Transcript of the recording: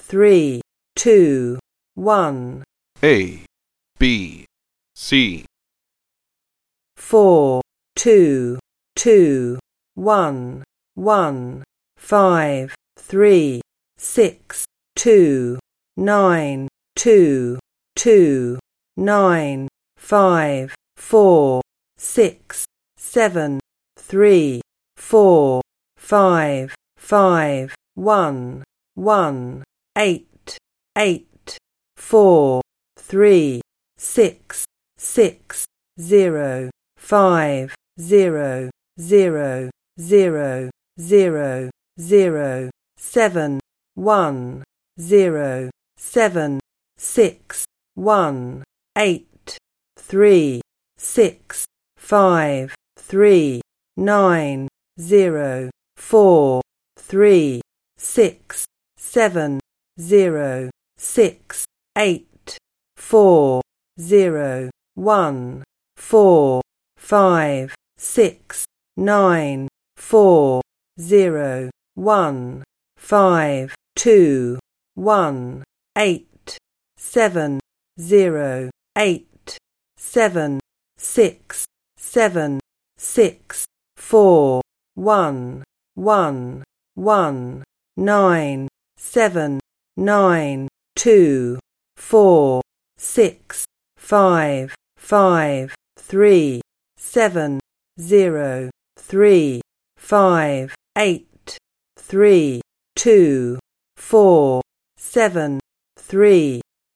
3, 2, 1. A, B, C. 4, 2, 2, 1, 1. 5, 3, 6, 2, 9, 2, 2, 9. 5, 4, 6, 7, 3, 4, 5, 5, 1, 1. 8, 8, 4, 3, 6, 6, 0, 5, 0, 0, 0, 0, 0, 7, 1, 0, 7, 6, 1, 8, 3, 6, 5, 3, 9, 0, 4, 3, 6, 7, 0, 6, 8, 4, 0, 1, 4, 5, 6, 9, 4, 0, 1, 5, 2, 1, 8, 7, 0, 8, 7, 6, 7, 6, 4, 1, 1, 1, 9, 7, 9, 2, 4, 6, 5, 5, 3, 7, 0, 3, 5, 8, 3, 2, 4, 7, 3,